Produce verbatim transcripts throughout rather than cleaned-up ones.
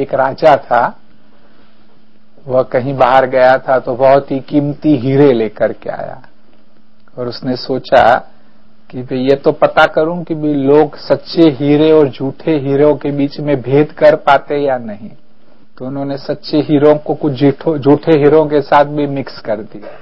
एक राजा था, वह कहीं बाहर गया था तो बहुत ही कीमती हीरे लेकर के आया और उसने सोचा कि भाई ये तो पता करूं कि भी लोग सच्चे हीरे और झूठे हीरों के बीच में भेद कर पाते या नहीं। तो उन्होंने सच्चे हीरों को कुछ झूठे हीरों के साथ भी मिक्स कर दिया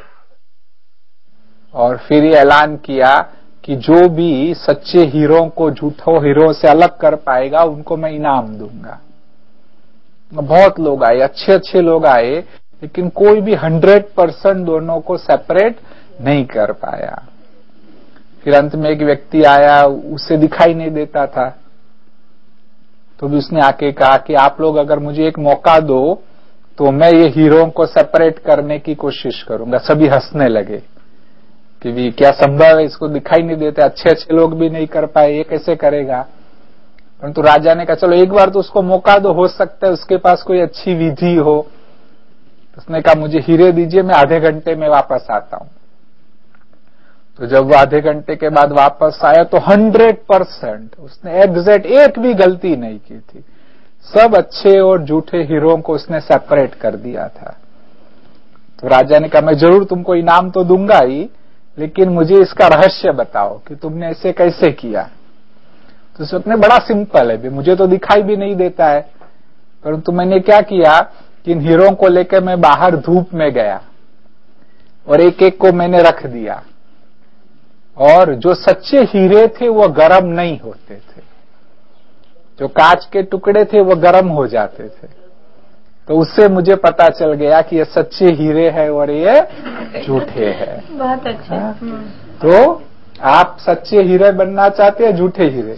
और फिर ये ऐलान किया कि जो भी सच्चे हीरों को झूठों हीरों से अलग कर पाएगा उनको मैं इनाम दूंगा। बहुत लोग आए, अच्छे अच्छे लोग आए, लेकिन कोई भी हंड्रेड परसेंट दोनों को सेपरेट नहीं कर पाया। फिर अंत में एक व्यक्ति आया, उसे दिखाई नहीं देता था, तो भी उसने आके कहा कि आप लोग अगर मुझे एक मौका दो तो मैं ये हीरों को सेपरेट करने की कोशिश करूंगा। सभी हंसने लगे कि भी क्या संभव है, इसको दिखाई नहीं देते, अच्छे अच्छे लोग भी नहीं कर पाए, ये कैसे करेगा। परंतु राजा ने कहा चलो एक बार तो उसको मौका दो, हो सकता है उसके पास कोई अच्छी विधि हो। उसने कहा मुझे हीरे दीजिए, मैं आधे घंटे में वापस आता हूं। तो जब वो आधे घंटे के बाद वापस आया तो हंड्रेड परसेंट उसने एग्जैक्ट एक भी गलती नहीं की थी। सब अच्छे और झूठे हीरों को उसने सेपरेट कर दिया था। तो राजा ने कहा मैं जरूर तुमको इनाम तो दूंगा ही, लेकिन मुझे इसका रहस्य बताओ कि तुमने ऐसे कैसे किया। तो उसने बड़ा सिंपल है, मुझे तो दिखाई भी नहीं देता है, परंतु मैंने क्या किया कि इन हीरों को लेकर मैं बाहर धूप में गया और एक एक को मैंने रख दिया, और जो सच्चे हीरे थे वो गर्म नहीं होते थे, जो कांच के टुकड़े थे वो गर्म हो जाते थे। तो उससे मुझे पता चल गया कि ये सच्चे हीरे हैं और ये झूठे हैं। बहुत अच्छा। तो आप सच्चे हीरे बनना चाहते हैं झूठे हीरे?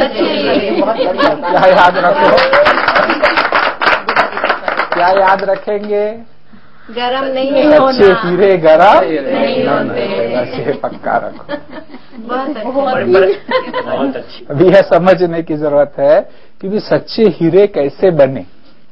क्या याद रखो, क्या याद रखेंगे? गरम नहीं होना, सच्चे हीरे गरम नहीं होते, बस ये पक्का रखो। बहुत अच्छी। अभी यह समझने की जरूरत है कि भी सच्चे हीरे कैसे बने।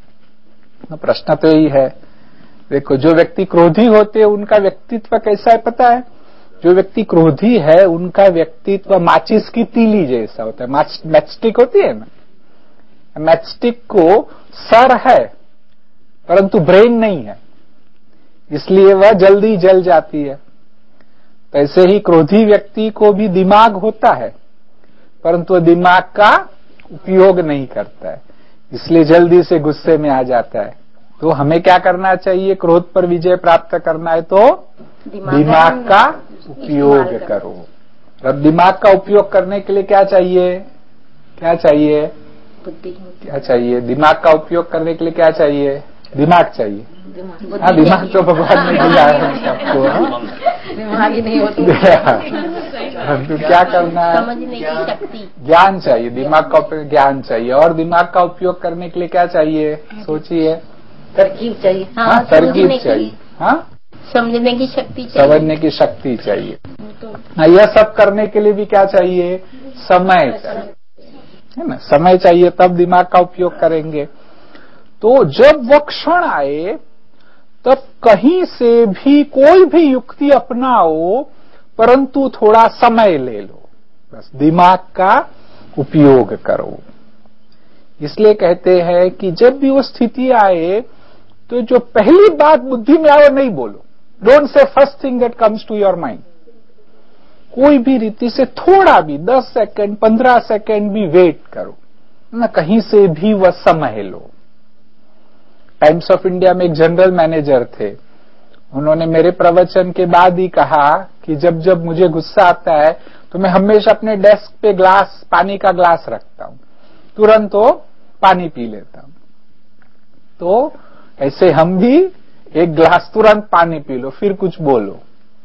प्रश्न तो यही है। देखो, जो व्यक्ति क्रोधी होते हैं उनका व्यक्तित्व कैसा है पता है? जो व्यक्ति क्रोधी है उनका व्यक्तित्व माचिस की तीली जैसा होता है। मैचस्टिक होती है ना, मैचस्टिक को सर है परंतु ब्रेन नहीं है, इसलिए वह जल्दी जल जाती है। तो ऐसे ही क्रोधी व्यक्ति को भी दिमाग होता है परंतु वह दिमाग का उपयोग नहीं करता है, इसलिए जल्दी से गुस्से में आ जाता है। तो हमें क्या करना चाहिए? क्रोध पर विजय प्राप्त करना है तो दिमाग का उपयोग करो। अब दिमाग का उपयोग करने के लिए क्या चाहिए? क्या चाहिए? क्या चाहिए? दिमाग का उपयोग करने के लिए क्या चाहिए? दिमाग चाहिए। हाँ, दिमाग तो भगवान ने दिया है सबको, दिमाग ही नहीं होता। तो क्या करना है? समझने की शक्ति, ज्ञान चाहिए। दिमाग का उपयोग ज्ञान चाहिए। और दिमाग का उपयोग करने के लिए क्या चाहिए? सोचिए। तरकीब चाहिए। हाँ, तरकीब चाहिए। हाँ, समझने की शक्ति चाहिए, समझने की शक्ति चाहिए। हाँ, यह सब करने के लिए भी क्या चाहिए? समय चाहिए, है ना? समय चाहिए, तब दिमाग का उपयोग करेंगे। तो जब वो क्षण आए तब कहीं से भी कोई भी युक्ति अपनाओ, परंतु थोड़ा समय ले लो, बस दिमाग का उपयोग करो। इसलिए कहते हैं कि जब भी वो स्थिति आए तो जो पहली बात बुद्धि में आए नहीं बोलो। Don't say first thing that comes to your mind. कोई भी रीति से थोड़ा भी दस सेकंड पंद्रह सेकंड भी वेट करो ना, कहीं से भी वह समझ लो। टाइम्स ऑफ इंडिया में एक जनरल मैनेजर थे, उन्होंने मेरे प्रवचन के बाद ही कहा कि जब जब मुझे गुस्सा आता है तो मैं हमेशा अपने डेस्क पे ग्लास, पानी का ग्लास रखता हूं, तुरंत तो पानी पी लेता हूं। तो ऐसे हम भी एक ग्लास तुरंत पानी पी लो, फिर कुछ बोलो।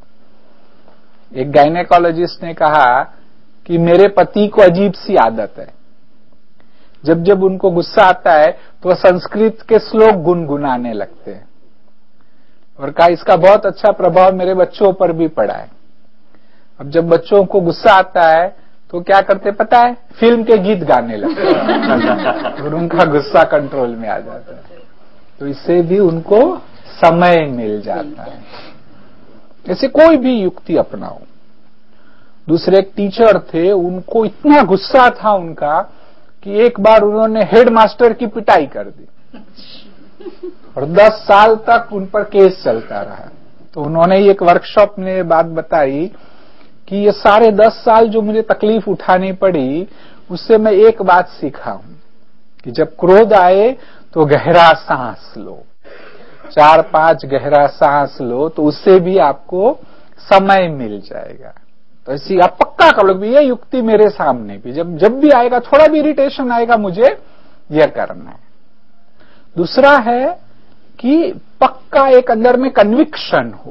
एक गायनेकोलॉजिस्ट ने कहा कि मेरे पति को अजीब सी आदत है, जब जब उनको गुस्सा आता है तो वह संस्कृत के श्लोक गुनगुनाने लगते हैं, और कहा इसका बहुत अच्छा प्रभाव मेरे बच्चों पर भी पड़ा है। अब जब बच्चों को गुस्सा आता है तो क्या करते पता है? फिल्म के गीत गाने लगते हैं और उनका गुस्सा कंट्रोल में आ जाता है। तो इससे भी उनको समय मिल जाता है। ऐसे कोई भी युक्ति अपनाओ। दूसरे एक टीचर थे, उनको इतना गुस्सा था उनका कि एक बार उन्होंने हेडमास्टर की पिटाई कर दी। और दस साल तक उन पर केस चलता रहा। तो उन्होंने एक वर्कशॉप में बात बताई कि ये सारे दस साल जो मुझे तकलीफ उठानी पड़ी, उससे मैं एक बात सीखा हूं कि जब क्रोध आए तो गहरा सांस लो, चार पांच गहरा सांस लो, तो उससे भी आपको समय मिल जाएगा। तो ऐसी आप पक्का कर लो, ये युक्ति मेरे सामने भी जब जब भी आएगा, थोड़ा भी इरिटेशन आएगा, मुझे यह करना है। दूसरा है कि पक्का एक अंदर में कन्विक्शन हो,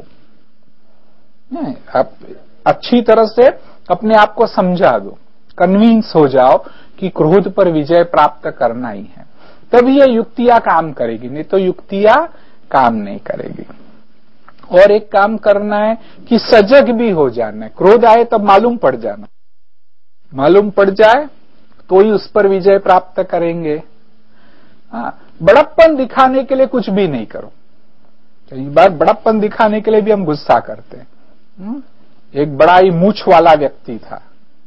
आप अच्छी तरह से अपने आप को समझा दो, कन्विंस हो जाओ कि क्रोध पर विजय प्राप्त करना ही है, तभी ये युक्तियां काम करेगी, नहीं तो युक्तियां काम नहीं करेगी। और एक काम करना है कि सजग भी हो जाना है। क्रोध आए तब मालूम पड़ जाना, मालूम पड़ जाए तो ही उस पर विजय प्राप्त करेंगे। हाँ, बड़प्पन दिखाने के लिए कुछ भी नहीं करो। कई बार बड़प्पन दिखाने के लिए भी हम गुस्सा करते हैं। एक बड़ा ही मूछ वाला व्यक्ति था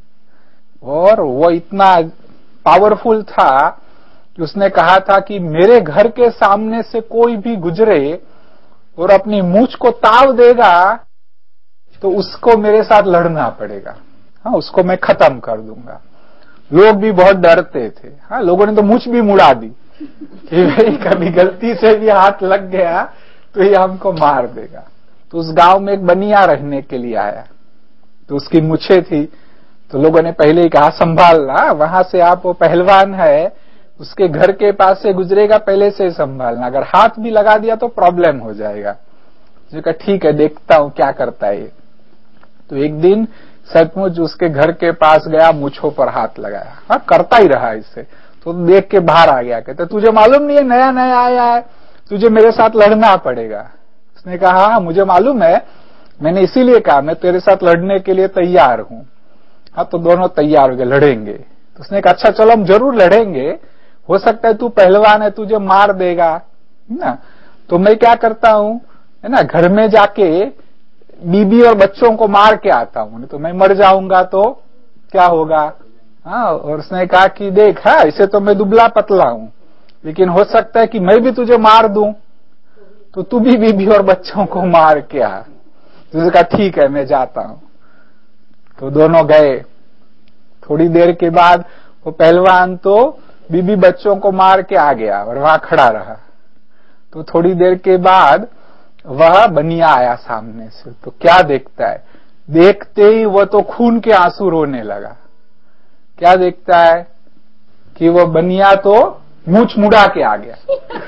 और वो इतना पावरफुल था कि उसने कहा था कि मेरे घर के सामने से कोई भी गुजरे और अपनी मूछ को ताव देगा तो उसको मेरे साथ लड़ना पड़ेगा। हाँ, उसको मैं खत्म कर दूंगा। लोग भी बहुत डरते थे। हाँ, लोगों ने तो मूछ भी मुड़ा दी कि भाई कभी गलती से भी हाथ लग गया तो ये हमको मार देगा। तो उस गांव में एक बनिया रहने के लिए आया, तो उसकी मूछें थी, तो लोगों ने पहले ही कहा संभालना, वहां से आप, वो पहलवान है, उसके घर के पास से गुजरेगा, पहले से संभालना, अगर हाथ भी लगा दिया तो प्रॉब्लम हो जाएगा। जो कहा ठीक है, देखता हूं क्या करता है ये। तो एक दिन सचमुच उसके घर के पास गया, मूछों पर हाथ लगाया। हाँ, करता ही रहा इससे, तो देख के बाहर आ गया, कहते तुझे मालूम नहीं है, नया नया आया है, तुझे मेरे साथ लड़ना पड़ेगा। उसने कहा हाँ मुझे मालूम है, मैंने इसीलिए कहा मैं तेरे साथ लड़ने के लिए तैयार हूं। हाँ, तो दोनों तैयार हो गए, लड़ेंगे। तो उसने कहा अच्छा चलो हम जरूर लड़ेंगे, हो सकता है तू पहलवान है, तुझे मार देगा ना, तो मैं क्या करता हूं, है ना, घर में जाके बीबी और बच्चों को मार के आता हूं, तो मैं मर जाऊंगा तो क्या होगा। हाँ, और उसने कहा कि देख, हाँ इसे तो मैं दुबला पतला हूं, लेकिन हो सकता है कि मैं भी तुझे मार दूं, तो तू भी बीबी और बच्चों को मार के आ। तो उसने कहा ठीक है मैं जाता हूं। तो दोनों गए। थोड़ी देर के बाद वो पहलवान तो बीबी बच्चों को मार के आ गया और वहां खड़ा रहा। तो थोड़ी देर के बाद वह बनिया आया सामने से, तो क्या देखता है, देखते ही वह तो खून के आंसू रोने लगा। क्या देखता है कि वह बनिया तो मूछ मुड़ा के आ गया।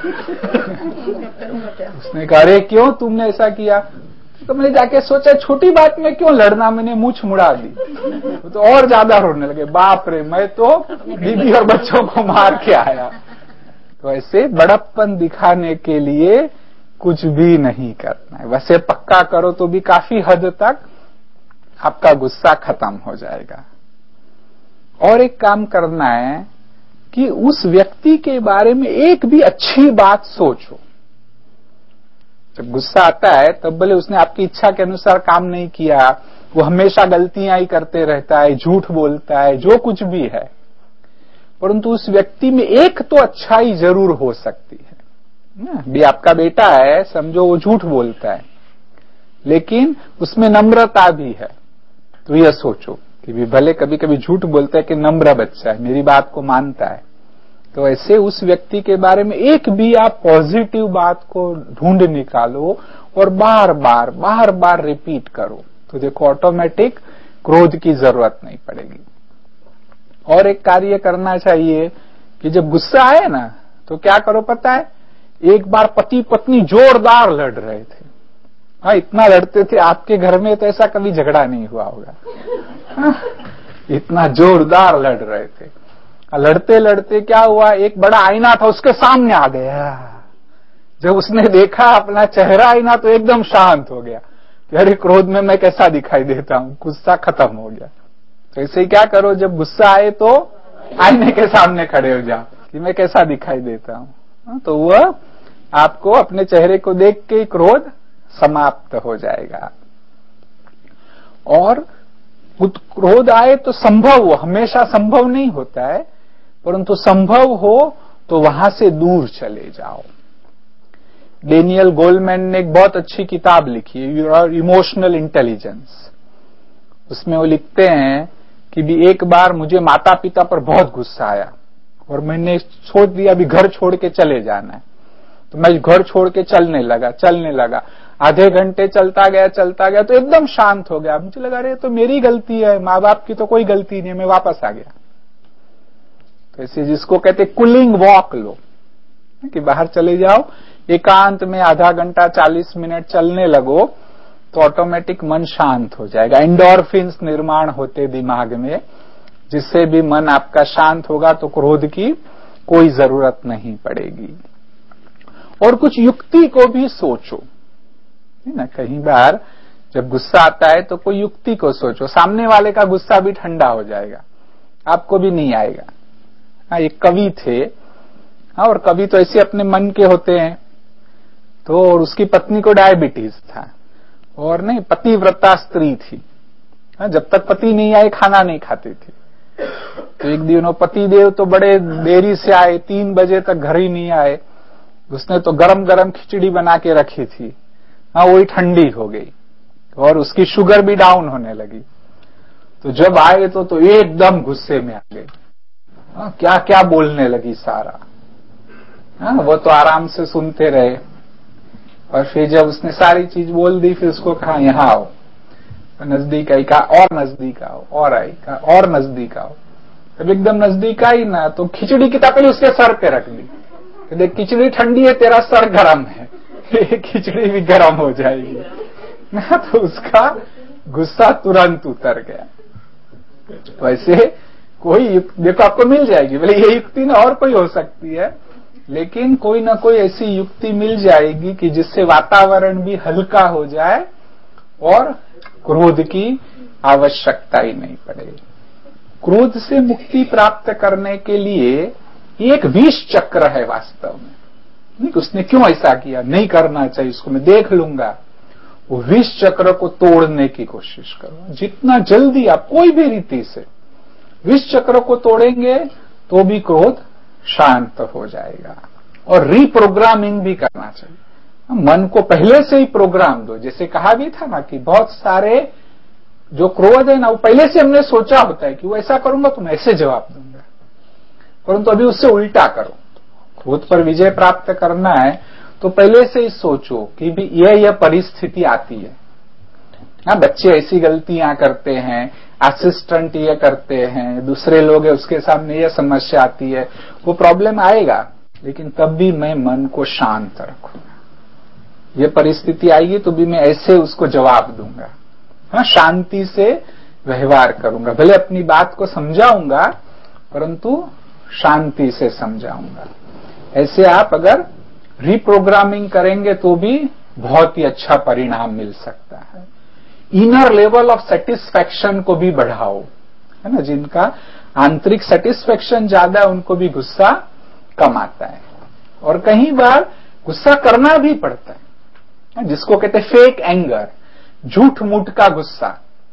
उसने कहा अरे क्यों तुमने ऐसा किया। तो मैंने जाके सोचा छोटी बात में क्यों लड़ना, मैंने मूछ मुड़ा दी। तो और ज्यादा रोने लगे, बाप रे मैं तो बीबी और बच्चों को मार के आया। तो ऐसे बड़प्पन दिखाने के लिए कुछ भी नहीं करना है, वैसे पक्का करो तो भी काफी हद तक आपका गुस्सा खत्म हो जाएगा। और एक काम करना है कि उस व्यक्ति के बारे में एक भी अच्छी बात सोचो। जब गुस्सा आता है तब भले उसने आपकी इच्छा के अनुसार काम नहीं किया, वो हमेशा गलतियां ही करते रहता है, झूठ बोलता है, जो कुछ भी है, परंतु उस व्यक्ति में एक तो अच्छाई जरूर हो सकती है। भी आपका बेटा है, समझो वो झूठ बोलता है लेकिन उसमें नम्रता भी है, तो यह सोचो कि भी भले कभी कभी झूठ बोलता है कि नम्र बच्चा है, मेरी बात को मानता है। तो ऐसे उस व्यक्ति के बारे में एक भी आप पॉजिटिव बात को ढूंढ निकालो और बार बार बार बार रिपीट करो, तो देखो ऑटोमेटिक क्रोध की जरूरत नहीं पड़ेगी। और एक कार्य करना चाहिए कि जब गुस्सा आए ना तो क्या करो पता है, एक बार पति पत्नी जोरदार लड़ रहे थे। हाँ, इतना लड़ते थे, आपके घर में तो ऐसा कभी झगड़ा नहीं हुआ होगा। हाँ, इतना जोरदार लड़ रहे थे। लड़ते लड़ते क्या हुआ, एक बड़ा आईना था उसके सामने आ गया। जब उसने देखा अपना चेहरा आईना तो एकदम शांत हो गया, अरे क्रोध में मैं कैसा दिखाई देता हूं, गुस्सा खत्म हो गया। तो ऐसे क्या करो, जब गुस्सा आए तो आईने के सामने खड़े हो जाओ कि मैं कैसा दिखाई देता हूं, तो वह आपको अपने चेहरे को देख के क्रोध समाप्त हो जाएगा। और क्रोध आए तो संभव हो, हमेशा संभव नहीं होता है, परंतु संभव हो तो वहां से दूर चले जाओ। डेनियल गोलमैन ने एक बहुत अच्छी किताब लिखी है, योर इमोशनल इंटेलिजेंस। उसमें वो लिखते हैं कि भी एक बार मुझे माता पिता पर बहुत गुस्सा आया और मैंने सोच दिया अभी घर छोड़ के चले जाना है। तो मैं घर छोड़ के चलने लगा चलने लगा आधे घंटे चलता गया चलता गया तो एकदम शांत हो गया। मुझे लगा अरे तो मेरी गलती है, माँ बाप की तो कोई गलती नहीं है, मैं वापस आ गया। तो ऐसे जिसको कहते कूलिंग वॉक लो, कि बाहर चले जाओ, एकांत में आधा घंटा चालीस मिनट चलने लगो तो ऑटोमेटिक मन शांत हो जाएगा। एंडोर्फिन्स निर्माण होते दिमाग में, जिससे भी मन आपका शांत होगा तो क्रोध की कोई जरूरत नहीं पड़ेगी। और कुछ युक्ति को भी सोचो, है ना। कई बार जब गुस्सा आता है तो कोई युक्ति को सोचो, सामने वाले का गुस्सा भी ठंडा हो जाएगा, आपको भी नहीं आएगा। हाँ, एक कवि थे, हाँ, और कवि तो ऐसे अपने मन के होते हैं। तो और उसकी पत्नी को डायबिटीज था और नहीं पतिव्रता स्त्री थी। हाँ, जब तक पति नहीं आए खाना नहीं खाती थी। तो एक दिन वो पति देव तो बड़े देरी से आए, तीन बजे तक घर ही नहीं आए। उसने तो गरम गरम खिचड़ी बना के रखी थी, हाँ, वही ठंडी हो गई और उसकी शुगर भी डाउन होने लगी। तो जब आए तो तो एकदम गुस्से में आ गए, हाँ, क्या क्या बोलने लगी सारा। हाँ, वो तो आराम से सुनते रहे और फिर जब उसने सारी चीज बोल दी फिर उसको कहा यहाँ आओ। नजदीक आई, कहा और नजदीक आओ, और आई, कहा और नजदीक आओ। जब एकदम नजदीक आई ना तो खिचड़ी की तपेली उसके सर पे रख दी। तो देख खिचड़ी ठंडी है, तेरा सर गरम है, खिचड़ी भी गरम हो जाएगी ना। तो उसका गुस्सा तुरंत उतर गया। तो ऐसे कोई देखो आपको मिल जाएगी, बोले ये युक्ति ना और कोई हो सकती है, लेकिन कोई ना कोई ऐसी युक्ति मिल जाएगी कि जिससे वातावरण भी हल्का हो जाए और क्रोध की आवश्यकता ही नहीं पड़ेगी। क्रोध से मुक्ति प्राप्त करने के लिए एक विष चक्र है वास्तव में। नहीं, उसने क्यों ऐसा किया, नहीं करना चाहिए, उसको मैं देख लूंगा। वो विष चक्र को तोड़ने की कोशिश करो। जितना जल्दी आप कोई भी रीति से विष चक्र को तोड़ेंगे तो भी क्रोध शांत हो जाएगा। और रीप्रोग्रामिंग भी करना चाहिए। मन को पहले से ही प्रोग्राम दो। जैसे कहा भी था ना कि बहुत सारे जो क्रोध है ना वो पहले से हमने सोचा होता है कि वो ऐसा करूंगा तो मैं ऐसे जवाब दूंगा, परंतु अभी उससे उल्टा करो। क्रोध पर विजय प्राप्त करना है तो पहले से ही सोचो कि भी यह यह परिस्थिति आती है। हाँ, बच्चे ऐसी गलतियां करते हैं, असिस्टेंट ये करते हैं, दूसरे लोग है उसके सामने यह समस्या आती है, वो प्रॉब्लम आएगा, लेकिन तब भी मैं मन को शांत रखूंगा। ये परिस्थिति आएगी तो भी मैं ऐसे उसको जवाब दूंगा। हाँ, शांति से व्यवहार करूंगा, भले अपनी बात को समझाऊंगा परंतु शांति से समझाऊंगा। ऐसे आप अगर रिप्रोग्रामिंग करेंगे तो भी बहुत ही अच्छा परिणाम मिल सकता है। इनर लेवल ऑफ सेटिस्फैक्शन को भी बढ़ाओ, है ना। जिनका आंतरिक सेटिस्फैक्शन ज्यादा है उनको भी गुस्सा कम आता है। और कई बार गुस्सा करना भी पड़ता है, जिसको कहते हैं फेक एंगर, झूठ मूठ का गुस्सा।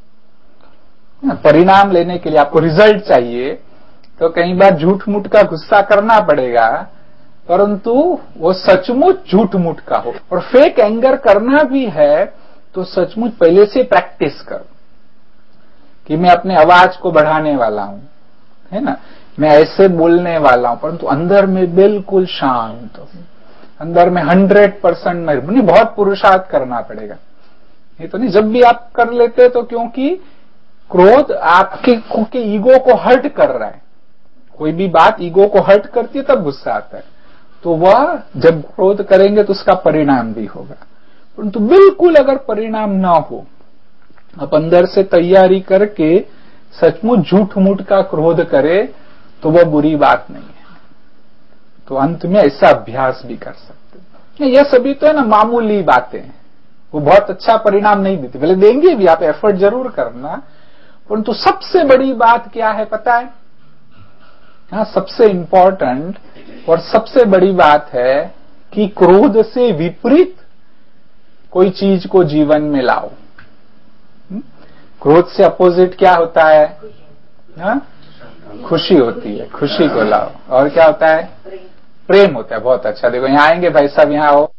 परिणाम लेने के लिए आपको रिजल्ट चाहिए तो कई बार झूठ मूठ का गुस्सा करना पड़ेगा, परंतु वो सचमुच झूठ मूठ का हो। और फेक एंगर करना भी है तो सचमुच पहले से प्रैक्टिस करो कि मैं अपने आवाज को बढ़ाने वाला हूं, है ना, मैं ऐसे बोलने वाला हूं, परंतु अंदर में बिल्कुल शांत हो, अंदर में हंड्रेड परसेंट नहीं, बहुत पुरुषार्थ करना पड़ेगा। ये तो नहीं जब भी आप कर लेते तो क्योंकि क्रोध आपके के ईगो को हर्ट कर रहा है। कोई भी बात ईगो को हर्ट करती है तब गुस्सा आता है, तो वह जब क्रोध करेंगे तो उसका परिणाम भी होगा। परंतु बिल्कुल अगर परिणाम ना हो, आप अंदर से तैयारी करके सचमुच झूठ मूठ का क्रोध करे तो वह बुरी बात नहीं है। तो अंत में ऐसा अभ्यास भी कर सकते हैं। यह सभी तो है ना मामूली बातें, वो बहुत अच्छा परिणाम नहीं देती, भले देंगे भी, आप एफर्ट जरूर करना, परंतु सबसे बड़ी बात क्या है पता है? हाँ, सबसे इंपॉर्टेंट और सबसे बड़ी बात है कि क्रोध से विपरीत कोई चीज को जीवन में लाओ। क्रोध से अपोजिट क्या होता है? हाँ? खुशी होती है, खुशी को लाओ। और क्या होता है? प्रेम होता है। बहुत अच्छा, देखो यहाँ आएंगे भाई साहब, यहाँ आओ।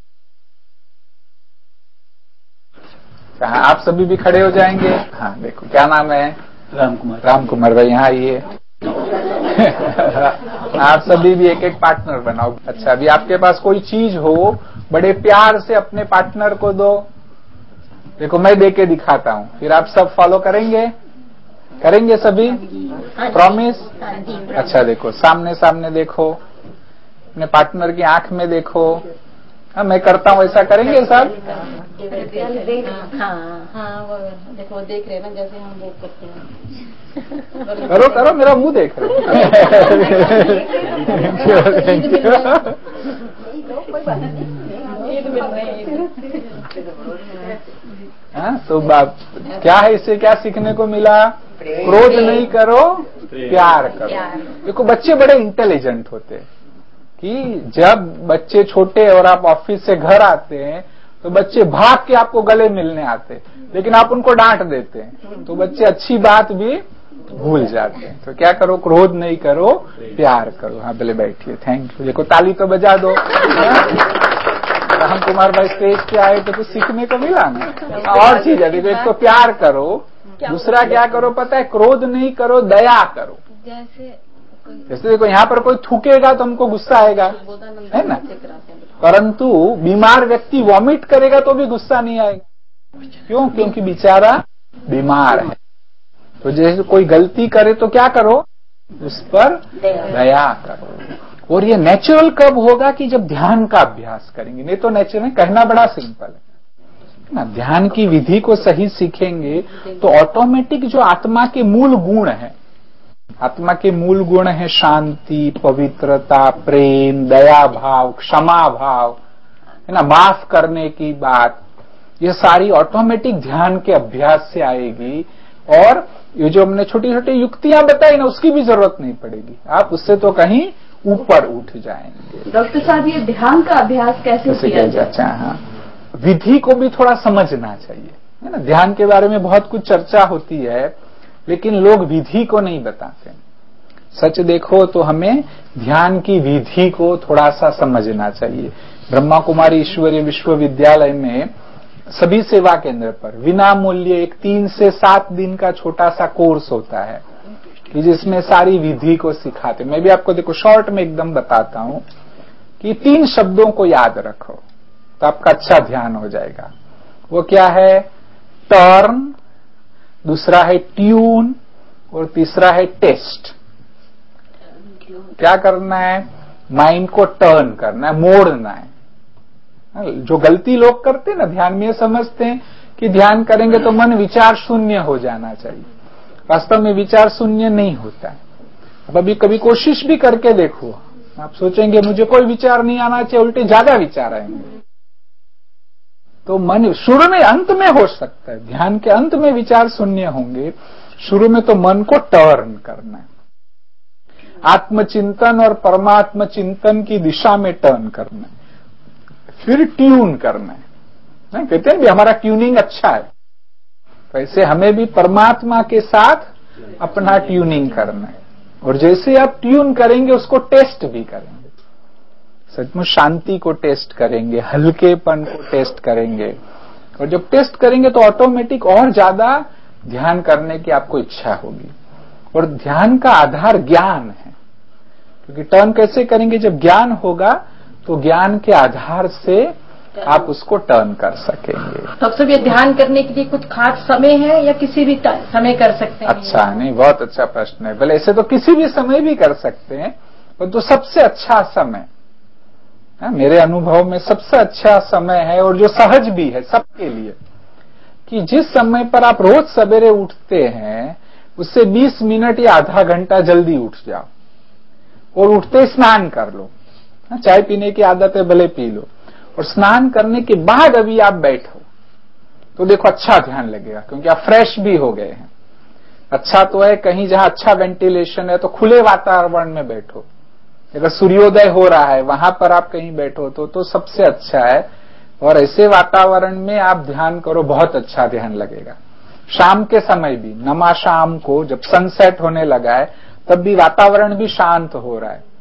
कहा आप सभी भी खड़े हो जाएंगे। हाँ देखो, क्या नाम है? राम कुमार। राम कुमार भाई, यहाँ आइए। आप सभी भी एक एक पार्टनर बनाओ। अच्छा, अभी आपके पास कोई चीज हो, बड़े प्यार से अपने पार्टनर को दो। देखो मैं दे के दिखाता हूँ, फिर आप सब फॉलो करेंगे? करेंगे सभी? प्रॉमिस? अच्छा देखो, सामने सामने देखो, अपने पार्टनर की आंख में देखो। हाँ मैं करता हूँ, ऐसा करेंगे सब? हाँ हाँ, वो देखो देख रहे हैं ना, जैसे हम वो करते हैं। करो करो, मेरा मुंह देख रहे हाँ, तो बात क्या है, इससे क्या सीखने को मिला? क्रोध नहीं करो, प्यार करो। देखो बच्चे बड़े इंटेलिजेंट होते हैं कि जब बच्चे छोटे और आप ऑफिस से घर आते हैं तो बच्चे भाग के आपको गले मिलने आते, लेकिन आप उनको डांट देते हैं तो बच्चे अच्छी बात भी भूल जाते हैं। तो क्या करो? क्रोध नहीं करो, प्यार करो। हाँ पहले बैठिए, थैंक यू। देखो ताली तो बजा दो। राम कुमार भाई स्टेज पे आए तो कुछ सीखने को मिला ना। और चीज है, देखो एक तो प्यार करो, दूसरा क्या करो पता है? क्रोध नहीं करो, दया करो। जैसे जैसे देखो यहाँ पर कोई थूकेगा तो हमको गुस्सा आएगा, है ना? परंतु बीमार व्यक्ति वॉमिट करेगा तो भी गुस्सा नहीं आएगा। क्यों? क्योंकि बेचारा बीमार है। तो जैसे कोई गलती करे तो क्या करो? उस पर दया करो। और ये नेचुरल कब होगा? कि जब ध्यान का अभ्यास करेंगे। नहीं तो नेचुरल कहना बड़ा सिंपल है ना। ध्यान की विधि को सही सीखेंगे तो ऑटोमेटिक जो आत्मा के मूल गुण है, आत्मा के मूल गुण है शांति, पवित्रता, प्रेम, दया भाव, क्षमा भाव, है ना, माफ करने की बात, ये सारी ऑटोमेटिक ध्यान के अभ्यास से आएगी। और ये जो हमने छोटी छोटी युक्तियां बताई ना, उसकी भी जरूरत नहीं पड़ेगी, आप उससे तो कहीं ऊपर उठ जाएंगे। डॉक्टर साहब, ये ध्यान का अभ्यास कैसे किया जाए? अच्छा, हाँ, विधि को भी थोड़ा समझना चाहिए, है ना। ध्यान के बारे में बहुत कुछ चर्चा होती है, लेकिन लोग विधि को नहीं बताते। सच देखो तो हमें ध्यान की विधि को थोड़ा सा समझना चाहिए। ब्रह्मा कुमारी ईश्वरीय विश्वविद्यालय में सभी सेवा केंद्र पर विना मूल्य एक तीन से सात दिन का छोटा सा कोर्स होता है कि जिसमें सारी विधि को सिखाते। मैं भी आपको देखो शॉर्ट में एकदम बताता हूं कि तीन शब्दों को याद रखो तो आपका अच्छा ध्यान हो जाएगा। वो क्या है? टर्न, दूसरा है ट्यून और तीसरा है टेस्ट। क्या करना है? माइंड को टर्न करना है, मोड़ना है। जो गलती लोग करते हैं ना ध्यान में, ये समझते हैं कि ध्यान करेंगे तो मन विचार शून्य हो जाना चाहिए। वास्तव में विचार शून्य नहीं होता है। अब अभी कभी कोशिश भी करके देखो, आप सोचेंगे मुझे कोई विचार नहीं आना चाहिए, उल्टे ज्यादा विचार आएंगे। तो मन शुरू में, अंत में हो सकता है, ध्यान के अंत में विचार शून्य होंगे। शुरू में तो मन को टर्न करना है, आत्मचिंतन और परमात्म चिंतन की दिशा में टर्न करना है, फिर ट्यून करना है। नहीं कहते हैं भी हमारा ट्यूनिंग अच्छा है, वैसे हमें भी परमात्मा के साथ अपना ट्यूनिंग करना है। और जैसे आप ट्यून करेंगे उसको टेस्ट भी करेंगे, सचमुच शांति को टेस्ट करेंगे, हल्केपन को टेस्ट करेंगे। और जब टेस्ट करेंगे तो ऑटोमेटिक और ज्यादा ध्यान करने की आपको इच्छा होगी। और ध्यान का आधार ज्ञान है, क्योंकि टर्न कैसे करेंगे? जब ज्ञान होगा तो ज्ञान के आधार से आप उसको टर्न कर सकेंगे। डॉक्टर, ये ध्यान करने के लिए कुछ खास समय है या किसी भी समय कर सकते हैं? अच्छा, नहीं, बहुत अच्छा प्रश्न है। भले ऐसे तो किसी भी समय भी कर सकते हैं, पर तो सबसे अच्छा समय है, मेरे अनुभव में सबसे अच्छा समय है और जो सहज भी है सबके लिए, कि जिस समय पर आप रोज सवेरे उठते हैं उससे बीस मिनट या आधा घंटा जल्दी उठ जाओ और उठते स्नान कर लो। चाय पीने की आदत है, भले पी लो, और स्नान करने के बाद अभी आप बैठो तो देखो अच्छा ध्यान लगेगा, क्योंकि आप फ्रेश भी हो गए हैं। अच्छा तो है कहीं जहां अच्छा वेंटिलेशन है तो खुले वातावरण में बैठो। अगर सूर्योदय हो रहा है वहां पर आप कहीं बैठो तो तो सबसे अच्छा है। और ऐसे वातावरण में आप ध्यान करो, बहुत अच्छा ध्यान लगेगा। शाम के समय भी, नमा शाम को जब सनसेट होने लगा है तब भी वातावरण भी शांत हो रहा है,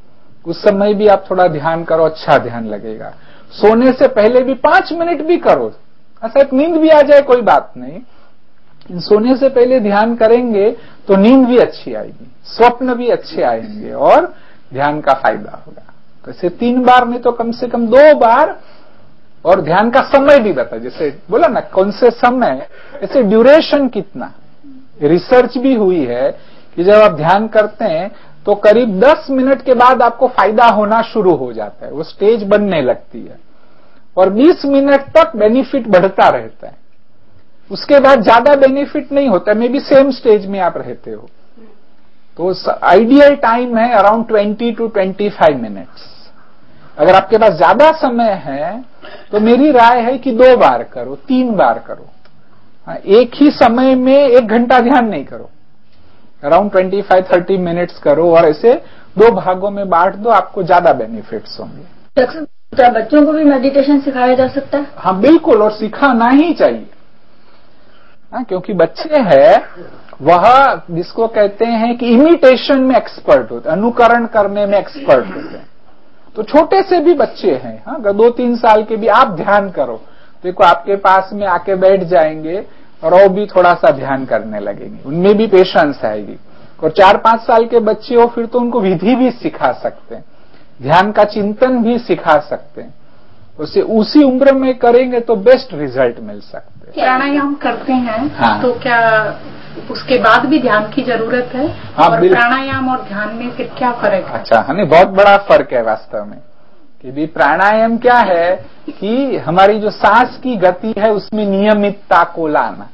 उस समय भी आप थोड़ा ध्यान करो, अच्छा ध्यान लगेगा। सोने से पहले भी पांच मिनट भी करो, ऐसा नींद भी आ जाए कोई बात नहीं, सोने से पहले ध्यान करेंगे तो नींद भी अच्छी आएगी, स्वप्न भी अच्छे आएंगे और ध्यान का फायदा होगा। तो ऐसे तीन बार नहीं तो कम से कम दो बार। और ध्यान का समय भी बता, जैसे बोला ना कौन से समय, ऐसे ड्यूरेशन कितना। रिसर्च भी हुई है कि जब आप ध्यान करते हैं तो करीब दस मिनट के बाद आपको फायदा होना शुरू हो जाता है, वो स्टेज बनने लगती है और बीस मिनट तक बेनिफिट बढ़ता रहता है। उसके बाद ज्यादा बेनिफिट नहीं होता, मे बी सेम स्टेज में आप रहते हो। तो आइडियल टाइम है around twenty to twenty five minutes. अगर आपके पास ज्यादा समय है तो मेरी राय है कि दो बार करो, तीन बार करो। एक ही समय में एक घंटा ध्यान नहीं करो, around twenty five thirty minutes करो और ऐसे दो भागों में बांट दो, आपको ज्यादा बेनिफिट्स होंगे। क्या बच्चों को भी मेडिटेशन सिखाया जा सकता है? हाँ बिल्कुल, और सिखाना ही चाहिए। हाँ, क्योंकि बच्चे हैं वह जिसको कहते हैं कि इमिटेशन में एक्सपर्ट होते, अनुकरण करने में एक्सपर्ट होते हैं। तो छोटे से भी बच्चे हैं, हाँ, अगर दो तीन साल के भी आप ध्यान करो, देखो आपके पास में आके बैठ जाएंगे और वो भी थोड़ा सा ध्यान करने लगेंगे, उनमें भी पेशेंस आएगी। और चार पांच साल के बच्चे हो फिर तो उनको विधि भी सिखा सकते हैं, ध्यान का चिंतन भी सिखा सकते हैं। उसे उसी उम्र में करेंगे तो बेस्ट रिजल्ट मिल सकते हैं। प्राणायाम करते हैं हाँ। तो क्या उसके बाद भी ध्यान की जरूरत है? हाँ, और प्राणायाम और ध्यान में फिर क्या फर्क है? अच्छा, हाँ, बहुत बड़ा फर्क है वास्तव में। कि भी प्राणायाम क्या है कि हमारी जो सांस की गति है उसमें नियमितता को लाना।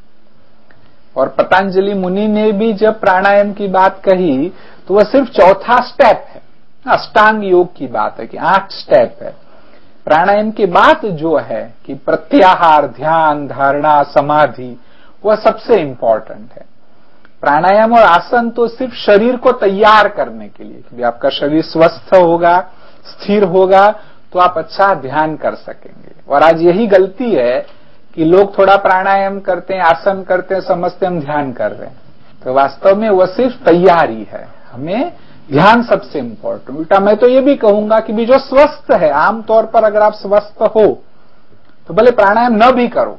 और पतंजलि मुनि ने भी जब प्राणायाम की बात कही तो वह सिर्फ चौथा स्टेप है, अष्टांग योग की बात है कि आठ स्टेप है। प्राणायाम के बाद जो है कि प्रत्याहार, ध्यान, धारणा, समाधि, वह सबसे इंपॉर्टेंट है। प्राणायाम और आसन तो सिर्फ शरीर को तैयार करने के लिए, कि आपका शरीर स्वस्थ होगा, स्थिर होगा तो आप अच्छा ध्यान कर सकेंगे। और आज यही गलती है कि लोग थोड़ा प्राणायाम करते हैं, आसन करते हैं, समझते हम ध्यान कर रहे हैं। तो वास्तव में वह सिर्फ तैयारी है, हमें ध्यान सबसे इंपॉर्टेंट। उल्टा मैं तो ये भी कहूंगा कि भी जो स्वस्थ है, आमतौर पर अगर आप स्वस्थ हो तो भले प्राणायाम न भी करो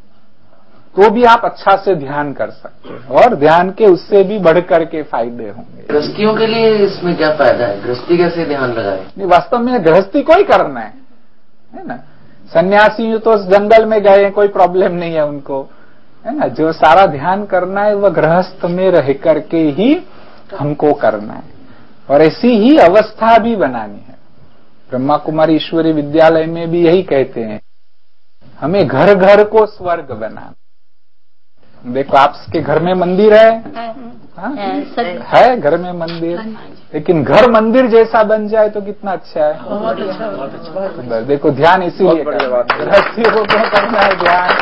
तो भी आप अच्छा से ध्यान कर सकते हैं और ध्यान के उससे भी बढ़कर के फायदे होंगे। गृहस्थियों के लिए इसमें क्या फायदा है? गृहस्थी कैसे ध्यान लगाए? नहीं, वास्तव में गृहस्थी को ही करना है, है ना। सन्यासी तो जंगल में गए, कोई प्रॉब्लम नहीं है उनको, है ना। जो सारा ध्यान करना है वह गृहस्थ में रह करके ही हमको करना है और ऐसी ही अवस्था भी बनानी है। ब्रह्मा कुमारी ईश्वरी विद्यालय में भी यही कहते हैं, हमें घर घर को स्वर्ग बनाना। देखो आपके घर में मंदिर है, हाँ? है घर में मंदिर, लेकिन घर मंदिर जैसा बन जाए तो कितना अच्छा है। बहुत अच्छा, बहुत अच्छा। देखो ध्यान इसीलिए गृहस्थियों को क्यों करना है ध्यान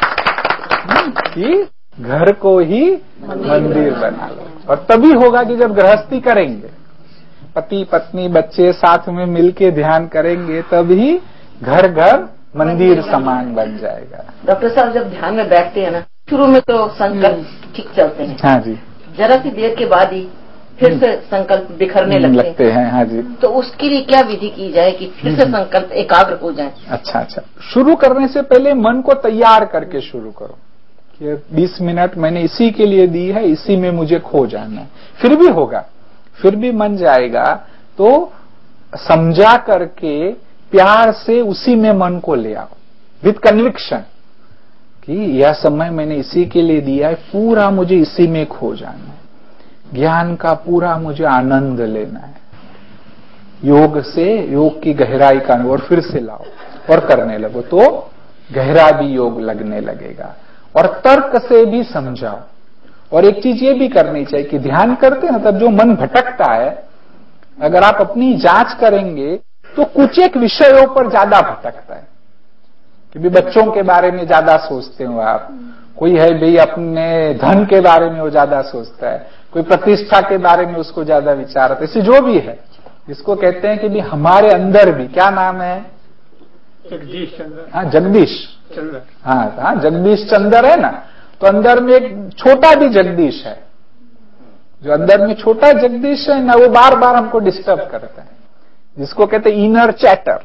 कि घर को ही मंदिर बना लो। और तभी होगा कि जब गृहस्थी करेंगे, पति पत्नी बच्चे साथ में मिलके ध्यान करेंगे, तभी घर घर मंदिर समान बन जाएगा। डॉक्टर साहब जब ध्यान में बैठते हैं ना, शुरू में तो संकल्प ठीक चलते हैं, हाँ जी, जरा सी देर के बाद ही फिर से संकल्प बिखरने लगते, लगते हैं। हाँ जी, तो उसके लिए क्या विधि की जाए कि फिर से संकल्प एकाग्र हो जाए? अच्छा अच्छा, शुरू करने से पहले मन को तैयार करके शुरू करो कि बीस मिनट मैंने इसी के लिए दी है, इसी में मुझे खो जाना है। फिर भी होगा, फिर भी मन जाएगा तो समझा करके प्यार से उसी में मन को ले आओ विथ कन्विक्शन कि यह समय मैंने इसी के लिए दिया है, पूरा मुझे इसी में खो जाना है, ज्ञान का पूरा मुझे आनंद लेना है। योग से योग की गहराई का और फिर से लाओ और करने लगो तो गहरा भी योग लगने लगेगा। और तर्क से भी समझाओ। और एक चीज ये भी करनी चाहिए कि ध्यान करते हैं तब जो मन भटकता है, अगर आप अपनी जांच करेंगे तो कुछ एक विषयों पर ज्यादा भटकता है कि भी बच्चों के बारे में ज्यादा सोचते हो आप, कोई है भाई अपने धन के बारे में वो ज्यादा सोचता है, कोई प्रतिष्ठा के बारे में उसको ज्यादा विचार आता है। इसे जो भी है, जिसको कहते हैं कि भी हमारे अंदर भी, क्या नाम है, जगदीश चंद्र। हाँ जगदीश चंद्र, हाँ हाँ जगदीश चंद्र है ना। तो अंदर में एक छोटा भी जगदीश है, जो अंदर में छोटा जगदीश है ना, वो बार बार हमको डिस्टर्ब करता है। जिसको कहते हैं इनर चैटर,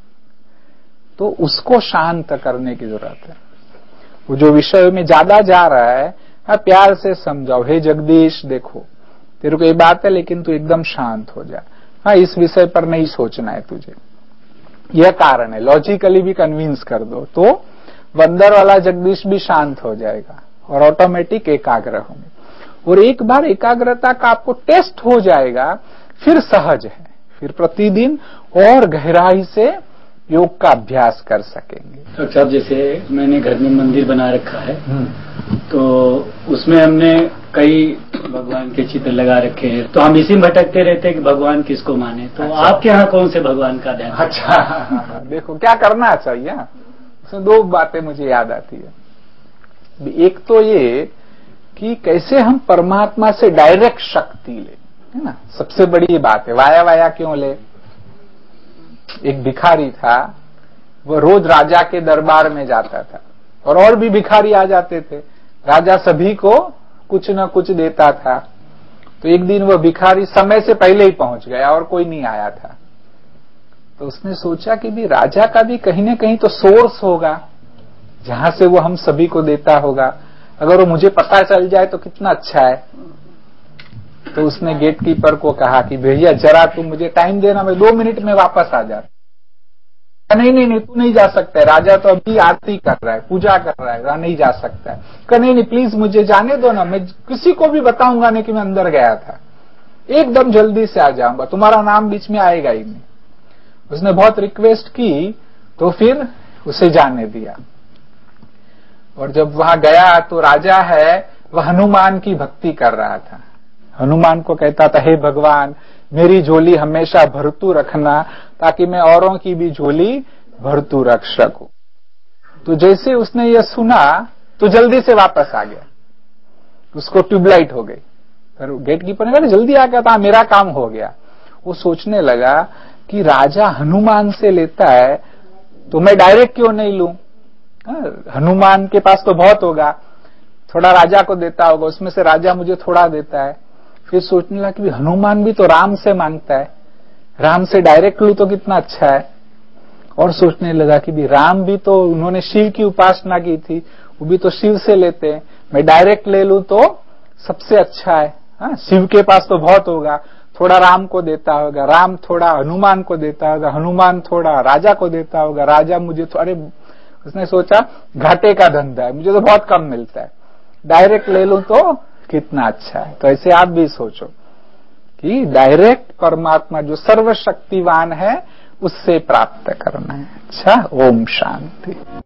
तो उसको शांत करने की जरूरत है। वो जो विषय में ज्यादा जा रहा है, हाँ प्यार से समझाओ, हे जगदीश देखो तेरे को ये बात है लेकिन तू एकदम शांत हो जा, हाँ इस विषय पर नहीं सोचना है तुझे, यह कारण है, लॉजिकली भी कन्विंस कर दो तो वो अंदर वाला जगदीश भी शांत हो जाएगा और ऑटोमेटिक एकाग्र होंगे। और एक बार एकाग्रता का आपको टेस्ट हो जाएगा, फिर सहज है, फिर प्रतिदिन और गहराई से योग का अभ्यास कर सकेंगे। डॉक्टर साहब, जैसे मैंने घर में मंदिर बना रखा है तो उसमें हमने कई भगवान के चित्र लगा रखे हैं, तो हम इसी में भटकते रहते हैं कि भगवान किसको माने। तो अच्छा। आपके यहाँ कौन से भगवान का ध्यान? अच्छा देखो क्या करना चाहिए, उसमें दो बातें मुझे याद आती है। एक तो ये कि कैसे हम परमात्मा से डायरेक्ट शक्ति ले, है ना, सबसे बड़ी बात है। वाया वाया क्यों ले? एक भिखारी था, वो रोज राजा के दरबार में जाता था और और भी भिखारी आ जाते थे, राजा सभी को कुछ न कुछ देता था। तो एक दिन वह भिखारी समय से पहले ही पहुंच गया और कोई नहीं आया था, तो उसने सोचा कि भी राजा का भी कहीं न कहीं तो सोर्स होगा जहां से वो हम सभी को देता होगा, अगर वो मुझे पता चल जाए तो कितना अच्छा है। तो उसने गेट कीपर को कहा कि भैया जरा तुम मुझे टाइम देना, मैं दो मिनट में वापस आ जाता। नहीं नहीं नहीं तू नहीं जा सकता है, राजा तो अभी आरती कर रहा है, पूजा कर रहा है, नहीं जा सकता है। कहा नहीं नहीं प्लीज मुझे जाने दो ना, मैं किसी को भी बताऊंगा नहीं कि मैं अंदर गया था, एकदम जल्दी से आ जाऊंगा, तुम्हारा नाम बीच में आएगा ही नहीं। उसने बहुत रिक्वेस्ट की तो फिर उसे जाने दिया। और जब वहां गया तो राजा है वह हनुमान की भक्ति कर रहा था, हनुमान को कहता था हे भगवान मेरी झोली हमेशा भरतू रखना ताकि मैं औरों की भी झोली भरतू रख सकूं। तो जैसे उसने यह सुना तो जल्दी से वापस आ गया, उसको ट्यूबलाइट हो गई। फिर गेट कीपर ने कहा जल्दी आ गया था, मेरा काम हो गया। वो सोचने लगा कि राजा हनुमान से लेता है तो मैं डायरेक्ट क्यों नहीं लूं, हनुमान के पास तो बहुत होगा, थोड़ा राजा को देता होगा, उसमें से राजा मुझे थोड़ा देता है। फिर सोचने लगा कि हनुमान भी तो राम से मांगता है, राम से डायरेक्ट लूं तो कितना अच्छा है। और सोचने लगा कि भी राम भी तो उन्होंने शिव की उपासना की थी, वो भी तो शिव से लेते हैं, मैं डायरेक्ट ले लूं तो सबसे अच्छा है। हाँ, शिव के पास तो बहुत होगा, थोड़ा राम को देता होगा, राम थोड़ा हनुमान को देता होगा, हनुमान थोड़ा राजा को देता होगा, राजा मुझे तो, अरे उसने सोचा घाटे का धंधा है, मुझे तो बहुत कम मिलता है, डायरेक्ट ले लूं तो कितना अच्छा है। तो ऐसे आप भी सोचो कि डायरेक्ट परमात्मा जो सर्वशक्तिवान है उससे प्राप्त करना है। अच्छा, ओम शांति।